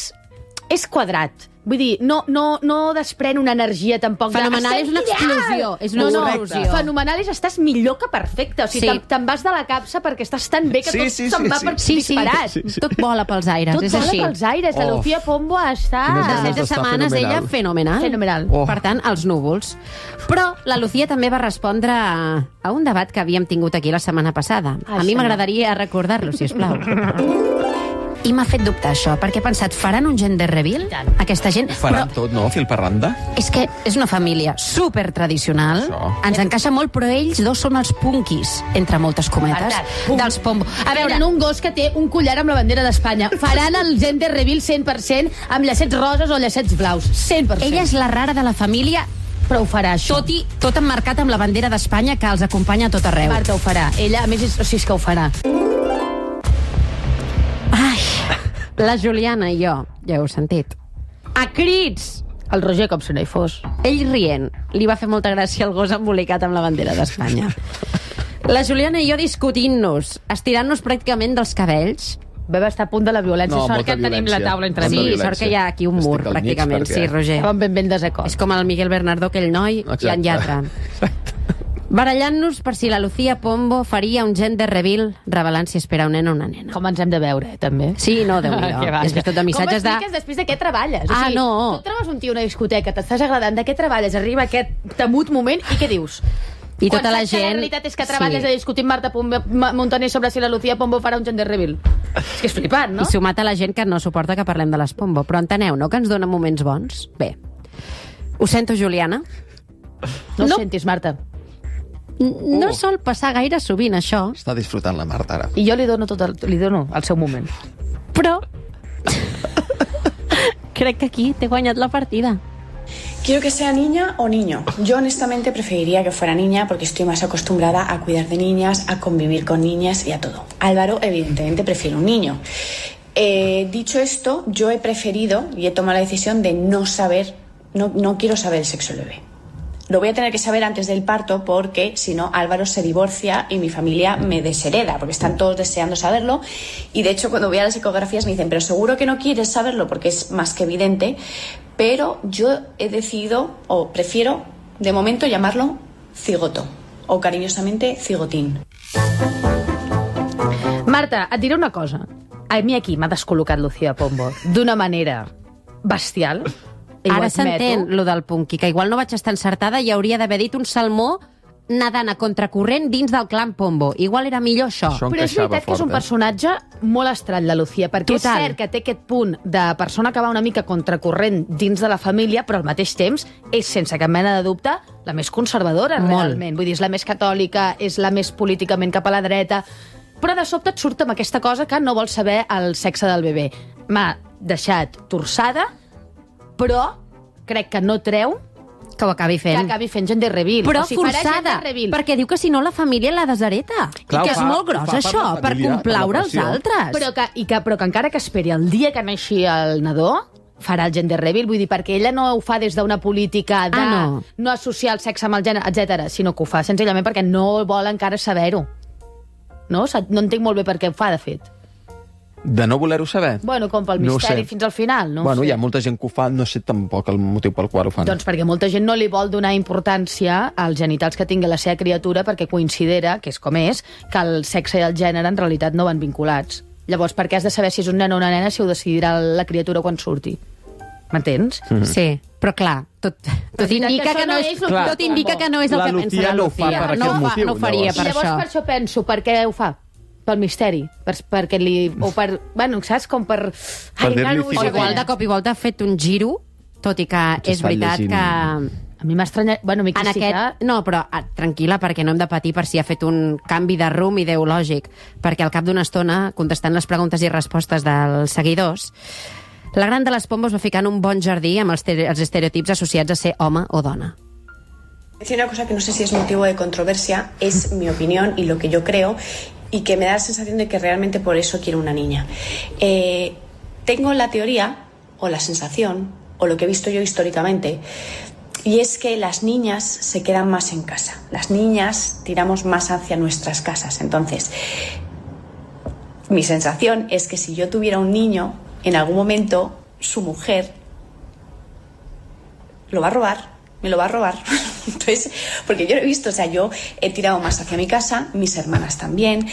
és quadrat. Vull dir, no desprèn una energia tampoc.
Fenomenal és una explosió, és una explosió.
Fenomenal és estàs millor que perfecte. O sigui,
Sí.
te'n vas de la capsa perquè estàs tan bé que
Sí,
tot
sí,
se'n
sí,
va
sí.
per
Sí,
disparat.
Tot vola pels aires,
Tot
és
vola
així.
pels aires. La
Oh.
Lucía Pombo
Quines
està...
De
ganes
16
d'estar
setmanes,
fenomenal.
ella, fenomenal.
Fenomenal.
Oh.
Per tant, als núvols. Però la Lucía també va respondre a un debat que havíem tingut aquí la setmana passada.
Ai,
A mi
senyor.
m'agradaria recordar-lo, sisplau. I m'ha fet dubtar això, perquè he pensat, faran un gender reveal? Aquesta gent?
Faran tot, no? Fil per randa?
És que és una família super tradicional,
Això.
ens encaixa molt, però ells dos són els punkis, entre moltes cometes, dels Pombo.
A veure, un gos que té un collar amb la bandera d'Espanya. Faran el gender reveal 100% amb llacets roses o llacets blaus. 100%.
Ella és la rara de la família,
Però ho farà, això.
tot emmarcat amb la bandera d'Espanya que els acompanya a tot arreu.
Marta ho farà. Ella, a més, és que ho farà.
Ai, la Juliana i jo, ja heu sentit. A crits!
El Roger com si no hi fos.
Ell rient. Li va fer molta gràcia el gos embolicat amb la bandera d'Espanya. La Juliana i jo discutint-nos, estirant-nos pràcticament dels cabells.
Vam estar a punt de la violència.
No,
Sort
molta
que tenim la
violència.
taula entre
Molta
mi.
Sí,
violència.
sort que hi ha aquí un mur,
Estic al mig,
pràcticament.
perquè-
Sí, Roger.
Estàvem ben desacord.
És com el Miguel Bernardo, aquell noi,
Exacte.
i en Llatra. Barallant-nos per si la Lucía Pombo faria un gender reveal revelant si espera un nen o una nena.
Com ens hem de veure, també.
Sí, no, Déu-n'hi-do.
Que vaja.
Després tot de missatges
Com
de...
expliques després de què treballes?
Ah, no.
Tu trobes un tio a una discoteca, t'estàs agradant, de què treballes? Arriba aquest temut moment i què dius?
I
Quan
tota la
saps que
gent...
la realitat és que treballes
Sí.
a discutir amb Marta Montaner sobre si la Lucía Pombo farà un gender reveal. És que és flipant, no?
I sumat a la gent que no suporta que parlem de les Pombo. Però enteneu, no?, que ens donen moments bons. Bé, ho sento, Juliana.
No ho
No.
sentis, Marta.
No sol passar gaire sovint, això,
Està disfrutant la Marta, ara.
I jo li dono el seu moment.
però... crec que aquí t'he guanyat la partida.
Quiero que sea niña o niño. Yo honestamente preferiría que fuera niña porque estoy más acostumbrada a cuidar de niñas, a convivir con niñas y a todo. Álvaro evidentemente prefiere un niño. Dicho esto, yo he preferido y he tomado la decisión de no saber, no quiero saber el sexo del bebé. Lo voy a tener que saber antes del parto porque si no Álvaro se divorcia y mi familia me deshereda porque están todos deseando saberlo y de hecho cuando voy a las ecografías me dicen pero seguro que no quieres saberlo porque es más que evidente, pero yo he decidido o prefiero de momento llamarlo cigoto o cariñosamente cigotín.
Marta, et diré una cosa. A mi aquí m'ha descol·locat Lucía Pombo d'una manera bestial.
Ara s'entén, lo del punky, que igual no vaig estar encertada i hauria d'haver dit un salmó nedant a contracorrent dins del clan Pombo. Igual era millor això.
Però és veritat que és un personatge molt estrany, la Lucía, perquè és cert que té aquest punt de persona que va una mica contracorrent dins de la família, però al mateix temps és, sense cap mena de dubte, la més conservadora, realment. Vull dir, és la més catòlica, és la més políticament cap a la dreta, però de sobte et surt amb aquesta cosa que no vol saber el sexe del bebè. M'ha deixat torçada, però crec que no treu
que ho acabi fent.
Que acabi fent gender reveal.
Però forçada, perquè diu que si no la família la deshereta. Clar, i que és molt gros, això, per complaure els altres.
Però que encara que esperi el dia que neixi el nadó, farà el gender reveal, vull dir, perquè ella no ho fa des d'una política de no associar el sexe amb el gènere, etc, sinó que ho fa senzillament perquè no vol encara saber-ho. No entenc molt bé per què ho fa, de fet.
De no voler-ho saber?
Bueno, com pel misteri fins al final, no?
Bueno, hi ha molta gent que ho fa, no sé tampoc el motiu pel qual ho fan.
Doncs perquè molta gent no li vol donar importància als genitals que tingui la seva criatura perquè considera, que és com és, que el sexe i el gènere en realitat no van vinculats. Llavors, per què has de saber si és un nen o una nena si ho decidirà la criatura quan surti? M'entens?
Sí, però clar, tot indica que no és el que pensa la Lucía.
No ho fa per aquest motiu.
No ho faria per això.
Llavors per això penso, per què ho fa? Pel misteri, perquè li... O per... Bueno, saps? Com per...
Per dir-li
O igual de cop i volta ha fet un giro, tot i que és veritat que...
A mi m'ha estranyat... Bueno, m'he criticat...
No, però tranquil·la, perquè no hem de patir per si ha fet un canvi de rumb ideològic, perquè al cap d'una estona, contestant les preguntes i respostes dels seguidors, la gran de les Pombos va ficar en un bon jardí amb els estereotips associats a ser home o dona.
Decir una cosa que no sé si es motivo de controversia, es mi opinión y lo que yo creo, y que me da la sensación de que realmente por eso quiero una niña. Tengo la teoría, o la sensación, o lo que he visto yo históricamente, y es que las niñas se quedan más en casa. Las niñas tiramos más hacia nuestras casas. Entonces, mi sensación es que si yo tuviera un niño, en algún momento su mujer lo va a robar, me lo va a robar. Entonces, porque yo lo he visto, o sea, yo he tirado más hacia mi casa, mis hermanas también.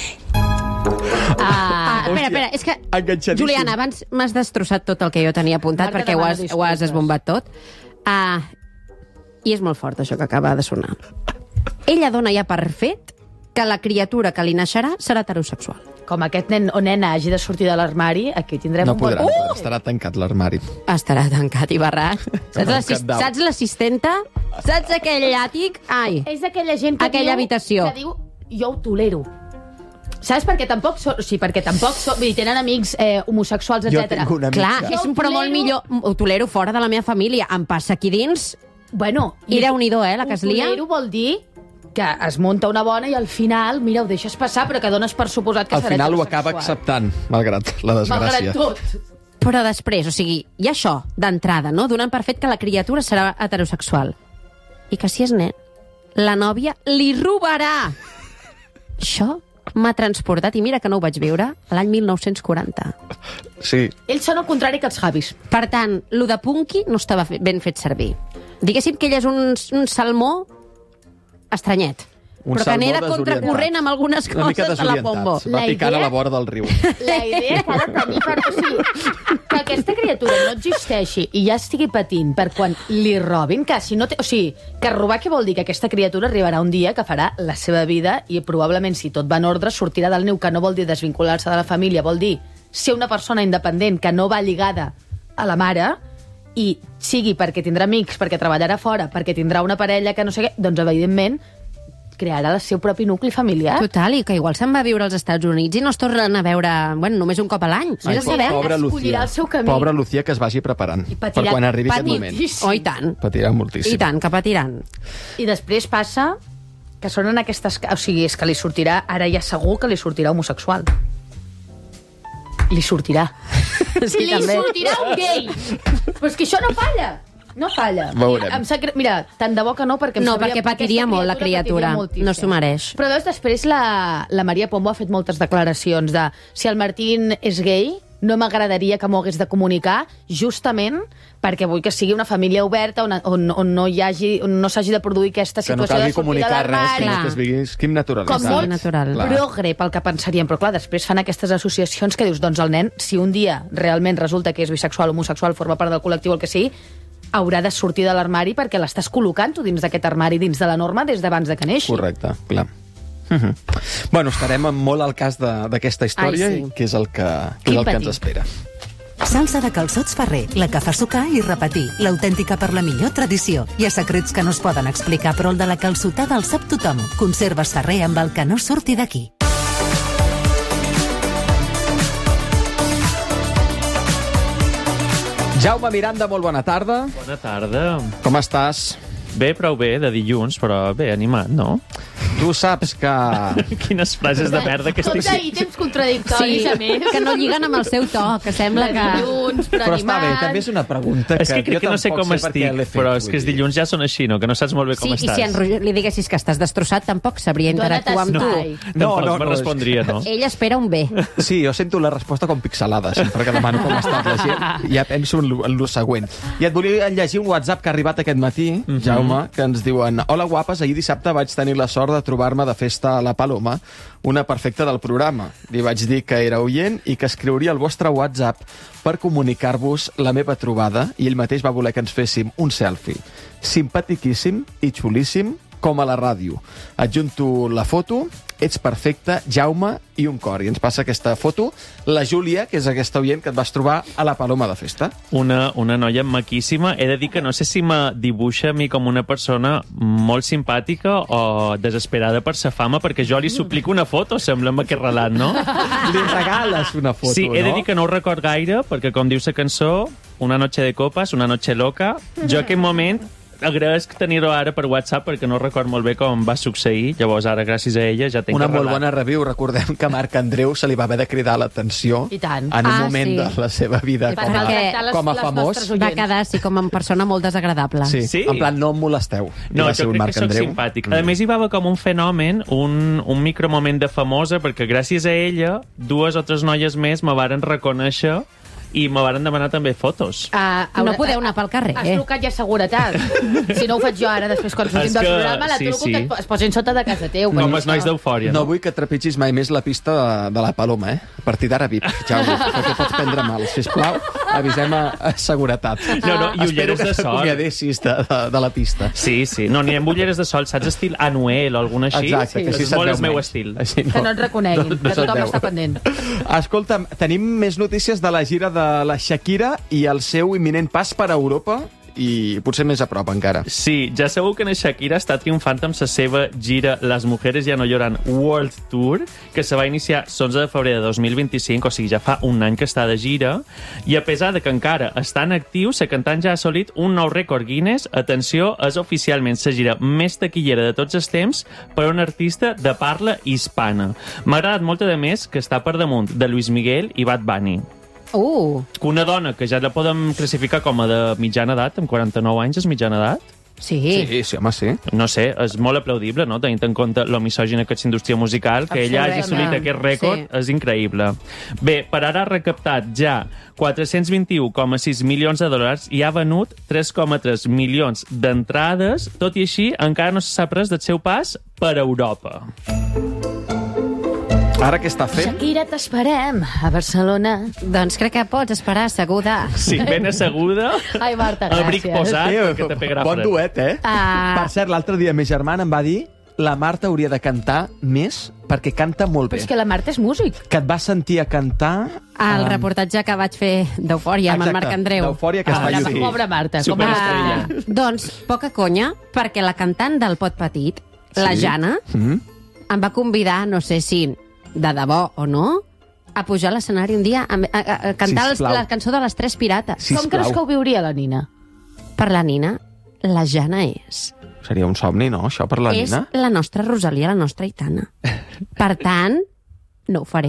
Espera, és que, Juliana, abans m'has destrossat tot el que jo tenia apuntat perquè ho has esbombat tot. I és molt fort això que acaba de sonar. Ella dona ja per fet que la criatura que li naixerà serà heterosexual.
Com aquest nen o nena hagi de sortir de l'armari, aquí tindrem
un bon... Estarà tancat l'armari.
Estarà tancat i barrat. Saps l'assistenta? Saps aquell àtic? Ai,
és aquella gent que
aquella habitació.
Que diu, jo ho tolero. Saps? Perquè tampoc vull dir, tenen amics homosexuals, etc.
Jo tinc una amiga.
Clar, però molt millor. Ho tolero fora de la meva família. Em passa aquí dins...
Bueno,
i Déu-n'hi-do, la que es lia.
Ho tolero vol dir que es munta una bona i al final, mira, ho deixes passar, però que dones per suposat que serà heterosexual.
Al final ho acaba acceptant, malgrat la desgràcia.
Malgrat tot.
Però després, o sigui, hi ha això, d'entrada, no? Donant per fet que la criatura serà heterosexual. I que si és nen, la nòvia li robarà. Això m'ha transportat, i mira que no ho vaig viure, l'any 1940.
Sí.
Ells són el contrari que els Javis.
Per tant, lo de punky no estava ben fet servir. Diguéssim que ell és un salmó estranyet. Però que n'era contracorrent amb algunes coses de la Pombo.
Va picant a la vora del riu.
La idea que ha de tenir que aquesta criatura no existeixi i ja estigui patint per quan li robin, que si no té... O sigui, que robar què vol dir? Que aquesta criatura arribarà un dia que farà la seva vida i probablement, si tot va en ordre, sortirà del niu, que no vol dir desvincular-se de la família, vol dir ser una persona independent que no va lligada a la mare, i sigui perquè tindrà amics, perquè treballarà fora, perquè tindrà una parella que no sé què, doncs evidentment crearà el seu propi nucli familiar.
Total, i que igual se'n va a viure als Estats Units i no es tornen a veure, bueno, només un cop a l'any.
Escollirà el seu camí.
Pobra Lucía, que es vagi preparant per quan arribi aquest moment.
Oh, i tant.
Patirà moltíssim.
I tant, que patiran.
I després passa que són en aquestes... O sigui, és que li sortirà, ara ja segur que li sortirà homosexual. Li sortirà.
Sí,
Li
també.
sortirà un gay. Però és que això no falla. No falla.
Veurem.
Em sap greu. Mira, tant de bo que no, perquè
perquè patiria molt la criatura. No s'ho mereix.
Però veus, després la Maria Pombo ha fet moltes declaracions de si el Martín és gay, no m'agradaria que m'ho hagués de comunicar, justament perquè vull que sigui una família oberta on no s'hagi de produir aquesta
Que no
situació
calgui
de sortir de
comunicar res,
l'armari.
sinó que es visquim naturalitzat.
Com molt
natural.
progre pel que pensaríem, però clar, després fan aquestes associacions que dius, doncs el nen, si un dia realment resulta que és bisexual, homosexual, forma part del col·lectiu, el que sigui, haurà de sortir de l'armari perquè l'estàs col·locant tu dins d'aquest armari, dins de la norma, des d'abans de que neixi.
Correcte, clar. Bueno, estarem molt al cas d'aquesta història,
Ai, sí.
que és el que ens espera.
Salsa de calçots Ferrer, la que fa sucar i repetir, l'autèntica per la millor tradició. Hi ha secrets que no es poden explicar, però el de la calçotada el sap tothom. Conserves Ferrer amb el que no surti d'aquí.
Jaume Miranda, molt bona tarda.
Bona tarda.
Com estàs?
Bé, prou bé, de dilluns, però bé, animat, no?
Tu saps que...
Quines frases de merda que estic...
Tots ahir temps contradictoris, a més.
Que no lliguen amb el seu to, que sembla que...
Dilluns,
Però està bé, també és una pregunta
És que crec que no sé com estic, però és que els dilluns ja són així, no? Que no saps molt bé com
Sí,
estàs.
i si en Roger li diguessis que estàs destrossat, tampoc sabria interactuar amb tu.
Tampoc me respondria, no?
Ell espera un bé.
Sí, jo sento la resposta com pixelada, sempre que demano com està la gent. Ja penso en lo següent. I et volia llegir un WhatsApp que ha arribat aquest matí, Jaume, que ens diuen: hola, guapes, ahir dissabte vaig tenir la sort de trobar-me de festa a la Paloma, una perfecta del programa. Li vaig dir que era oient i que escriuria el vostre WhatsApp per comunicar-vos la meva trobada, i ell mateix va voler que ens féssim un selfie. Simpatiquíssim i xulíssim, com a la ràdio. Adjunto la foto, ets perfecte, Jaume, i un cor. I ens passa aquesta foto la Júlia, que és aquesta oient que et vas trobar a la Paloma de festa.
Una noia maquíssima. He de dir que no sé si me dibuixa a mi com una persona molt simpàtica o desesperada per sa fama, perquè jo li suplico una foto, sembla, amb aquest relat, no?
Li regales una foto,
sí, he de
no?
dir que no ho record gaire, perquè com diu la cançó, una noche de copas, una noche loca, jo aquell moment agraeixo tenir-ho ara per WhatsApp perquè no record molt bé com va succeir. Llavors ara, gràcies a ella, ja tinc
una
el
molt
relat.
bona review. Recordem que Marc Andreu se li va haver de cridar l'atenció
I tant.
en un
Ah,
moment
sí.
de la seva vida
Per
com
maltractar les
a famós.
nostres oients.
Va quedar així com una persona molt desagradable.
Sí,
Sí?
en plan, no em molesteu. I
No,
va ser
jo
un
crec
Marc
que soc
Andreu.
simpàtic. A més, hi va haver com un fenomen, un micromoment de famosa, perquè gràcies a ella, dues o tres noies més me varen reconèixer i me varen demanar també fotos.
No podeu anar pel carrer.
Has trucat ja a seguretat. Si no ho faig jo ara, després, quan sortim
És
del
que-
programa, la
sí,
truco
sí.
que es posin sota de casa teu.
Com els nois d'Eufòria,
No
no?
vull que trepitgis mai més la pista de la Paloma, eh? A partir d'ara, VIP, Jaume, perquè pots prendre mal. Sisplau, avisem a seguretat.
No, i ulleres de sol.
Espero que t'acomiadessis de la pista.
Sí, sí. No, n'hi ha ulleres de sol, saps? Estil Anuel o alguna així.
Exacte, que així
és
se't
molt
veu
el meu
menys.
estil.
Així
Que no et reconeguin, que
se't
tothom
veu.
està pendent.
Escolta'm, tenim més notícies de la gira de la Shakira i el seu imminent pas per a Europa i potser més a prop encara.
Sí, ja sabeu que la Shakira està triomfant amb la seva gira Las Mujeres Ya No Lloran World Tour, que se va iniciar l'11 de febrer de 2025, o sigui, ja fa un any que està de gira, i a pesar de que encara està en actiu, la cantant ja ha assolit un nou rècord Guinness. Atenció, és oficialment la gira més taquillera de tots els temps per a un artista de parla hispana. M'ha agradat molt, a més, que està per damunt de Luis Miguel i Bad Bunny. Que una dona que ja la podem classificar com a de mitjana edat, amb 49 anys és mitjana edat.
Sí.
Sí, home, sí.
No sé, és molt aplaudible, no?, tenint en compte la misògina que és indústria musical, que ella hagi assolit aquest rècord, és increïble. Bé, per ara ha recaptat ja 421,6 milions de dòlars i ha venut 3,3 milions d'entrades. Tot i així, encara no se sap res del seu pas per Europa.
Ara què està fent?
Shakira, t'esperem a Barcelona.
Doncs crec que pots esperar asseguda.
Sí, ben asseguda.
Ai, Marta,
Abric
gràcies.
posat,
Tio,
perquè te pegarà
bon
fred.
duet, eh? Per cert, l'altre dia ma germana em va dir la Marta hauria de cantar més perquè canta molt bé.
Però és que la Marta és músic.
Que et va sentir a cantar...
El reportatge que vaig fer d'Eufòria amb el Marc Andreu.
d'Eufòria, que està a YouTube.
Pobra Marta.
Superestrella.
Doncs, poca conya, perquè la cantant del Pot Petit, la Jana, em va convidar, no sé si de debò o no, a pujar a l'escenari un dia a cantar la cançó de les Tres Pirates.
Com creus que ho viuria la Nina?
Per la Nina, la Jana és...
Seria un somni, no, això, per la
És
Nina?
la nostra Rosalia, la nostra Aitana. Per tant, no ho faré.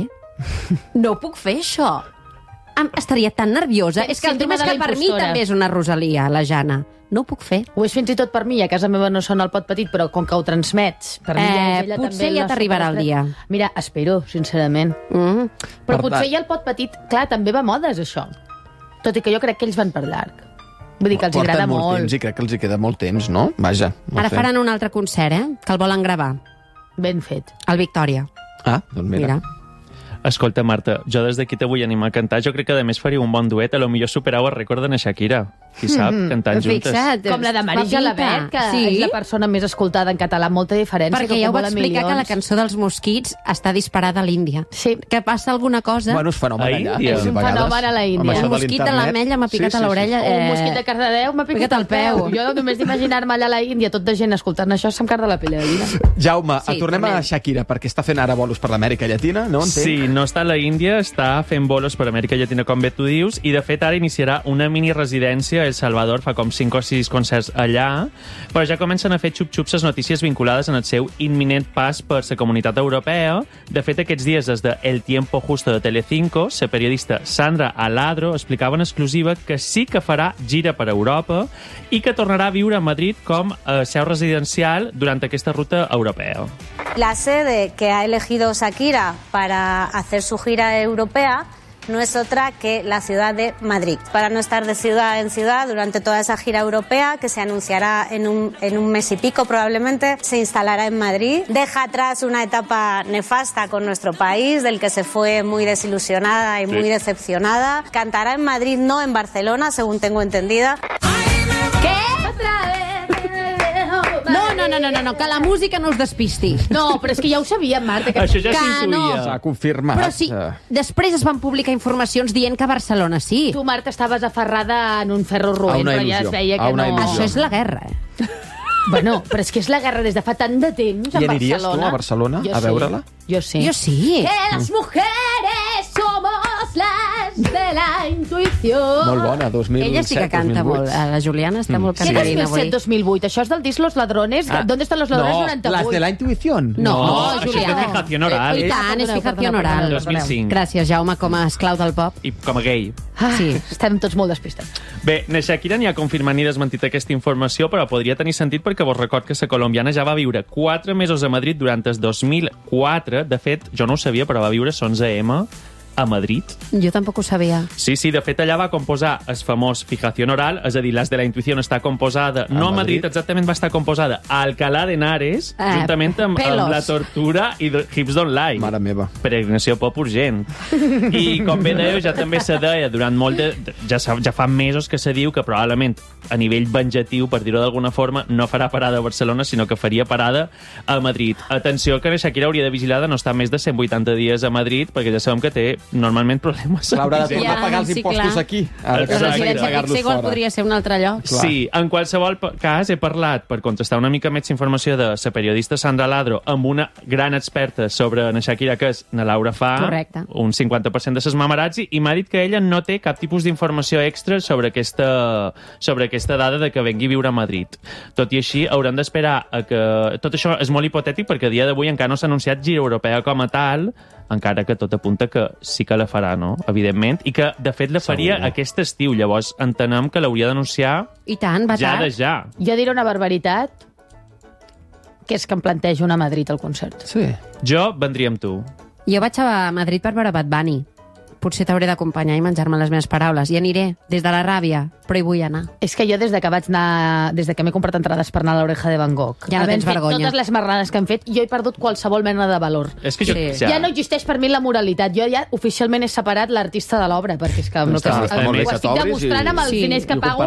No puc fer això. Estaria tan nerviosa. És que el tema és que per mi també és una Rosalia, la Jana. No ho puc fer.
Ho és fins i tot per mi, a casa meva no sona el pot petit, però com que ho transmets, per mi ella
potser
també
ja t'arribarà el dia.
Mira, espero, sincerament. Però potser ja el pot petit, clar, també va a modes, això. Tot i que jo crec que ells van per llarg. Vull dir que els agrada molt.
Porten molt temps i crec que els hi queda molt temps, no? Vaja.
Ara faran un altre concert, que el volen gravar.
Ben fet.
Al Victòria.
Ah, doncs mira.
Escolta, Marta, jo des d'aquí te vull animar a cantar. Jo crec que, a més, faria un bon duet. A lo millor superau el rècord de na Shakira. Qui sap, cantant juntes.
Com la de Marisa Jalabert, que és la persona més escoltada en català. Molta diferència.
Perquè ja ho va explicar que la cançó dels Mosquits està disparada a l'Índia.
Sí.
Que passa alguna cosa...
Bueno, és fenomen allà.
És un fenomen a la Índia.
Un mosquit de l'ametlla m'ha picat a l'orella.
Un mosquit de Cardedeu m'ha picat al peu. Jo només d'imaginar-me allà a la Índia, tot de gent escoltant això, se'm carda la pell de gallina.
Jaume, tornem a Shakira, perquè està fent ara bolos per l'Amèrica Llatina, no?
Sí, no està a la Índia, està fent bolos per Amèrica Llatina, com bé tu dius, i de fet ara iniciarà una mini residència a El Salvador, fa com 5 o 6 concerts allà, però ja comencen a fer xup-xups les notícies vinculades en el seu imminent pas per la comunitat europea. De fet, aquests dies, des de El Tiempo Justo de Telecinco, la periodista Sandra Aladro explicava en exclusiva que sí que farà gira per Europa i que tornarà a viure a Madrid com a seu residencial durant aquesta ruta europea.
La sede que ha elegido Shakira para hacer su gira europea no es otra que la ciudad de Madrid. Para no estar de ciudad en ciudad durante toda esa gira europea, que se anunciará en un mes y pico probablemente, se instalará en Madrid. Deja atrás una etapa nefasta con nuestro país, del que se fue muy desilusionada y muy decepcionada. Cantará en Madrid, no en Barcelona, según tengo entendida.
Què? No, que la música no us despisti.
No, però és que ja ho sabíem, Marta.
Això ja s'intuïa.
no.
S'ha confirmat.
Però sí, després es van publicar informacions dient que a Barcelona sí.
Tu, Marta, estaves aferrada en un ferro roent, però ja es veia que no...
Això és la guerra,
Bueno, però és que és la guerra des de fa tant de temps a Barcelona.
I aniries tu a Barcelona a veure-la?
Jo sí.
Jo sí.
Que las mujeres somos las de la intuición.
Molt bona, 2007,
Ella sí que canta
2008.
molt. La Juliana està molt
Què
cantarina avui.
2007-2008? Això és del disc Los Ladrones? ¿Dónde están los ladrones?
No,
98.
las de la intuición.
No,
això és
Juliana.
de fijación oral.
I tant, és fijación oral.
2005.
Gràcies, Jaume, com a esclau del pop.
I com a gay.
Sí.
Estem tots molt despistats.
Bé, na Shakira ni ha confirmat ni desmentit aquesta informació, però podria tenir sentit perquè vos record que la colombiana ja va viure 4 mesos a Madrid durant el 2004. De fet, jo no ho sabia, però va viure 11M a Madrid.
Jo tampoc ho sabia.
Sí, de fet, allà va composar el famós Fijación Oral, és a dir, Las de la Intuición està composada, no a Madrid, exactament va estar composada a Alcalá de Henares, juntament amb La Tortura i Hips Don't Lie.
Mare meva.
Peregrinació pop urgent. I, com bé dèieu, ja també se deia durant molt de... Ja fa mesos que se diu que probablement a nivell venjatiu, per dir-ho d'alguna forma, no farà parada a Barcelona, sinó que faria parada a Madrid. Atenció, que Shakira hauria de vigilar de no estar més de 180 dies a Madrid, perquè ja sabem que té normalment problemes.
L'haurà de tornar a pagar els impostos aquí.
La residència fixa igual podria ser un altre lloc.
Sí, en qualsevol cas he parlat, per contestar una mica més informació de la periodista Sandra Ladro, amb una gran experta sobre na Shakira, que és na Laura Fa,
correcte,
un 50% de ses mamarazzi, i m'ha dit que ella no té cap tipus d'informació extra sobre aquesta dada de que vengui a viure a Madrid. Tot i així, haurem d'esperar a que... Tot això és molt hipotètic perquè a dia d'avui encara no s'ha anunciat gira europea com a tal, encara que tot apunta que sí que la farà, no? Evidentment, i que, de fet, la faria aquest estiu. Llavors, entenem que l'hauria d'anunciar
i tant, va
ja
tard.
de ja.
Jo diré una barbaritat, que és que em plantejo anar a Madrid al concert.
Sí.
Jo vendria amb tu.
Jo vaig a Madrid per veure Bad Bunny. Potser t'hauré d'acompanyar i menjar-me les meves paraules. I aniré, des de la ràbia, però hi vull anar.
És que jo des de que m'he comprat entrades per anar a l'Oreja de Van Gogh,
ja no tens vergonya.
Totes les marrades que han fet, jo he perdut qualsevol mena de valor.
És que
ja no existeix per mi la moralitat. Jo ja oficialment he separat l'artista de l'obra, perquè és que ho estic demostrant amb els diners que pago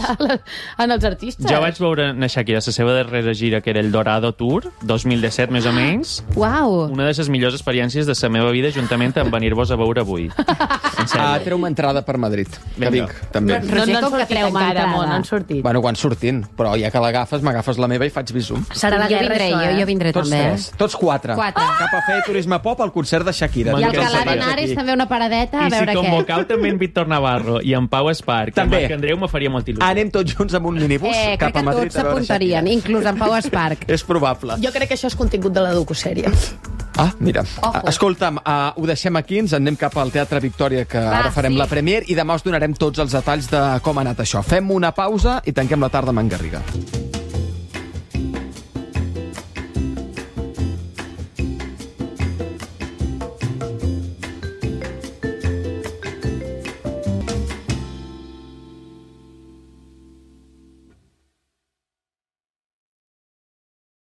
en els artistes.
Jo vaig veure na Shakira la seva darrera gira, que era el Dorado Tour, 2017 més o menys.
Uau!
Una de les millors experiències de la meva vida, juntament amb venir-vos a veure avui.
Treu-me entrada per Madrid, que vinc, també.
No han sortit encara, no han sortit.
Bueno, quan surtin, però ja que l'agafes, m'agafes la meva i faig visum.
Serà la guerra,
jo vindré
tots
també.
Tots 4. Cap a fer turisme pop al concert de Shakira.
I Alcalá de Henares també una paradeta, a veure què.
I si convocau també en Víctor Navarro i en Pau Esparc, i en Marc Andreu, me faria molt il·lusió.
Anem tots junts amb un minibús cap a Madrid
crec que tots s'apuntarien, inclús en Pau Esparc.
És probable.
Jo crec que això és contingut de la docusèrie.
Ah, mira. Escolta'm, ho deixem aquí, ens anem cap al Teatre Victòria, que ara farem la premier, i demà us donarem tots els detalls de com ha anat això. Fem una pausa i tanquem la tarda amb en Garriga.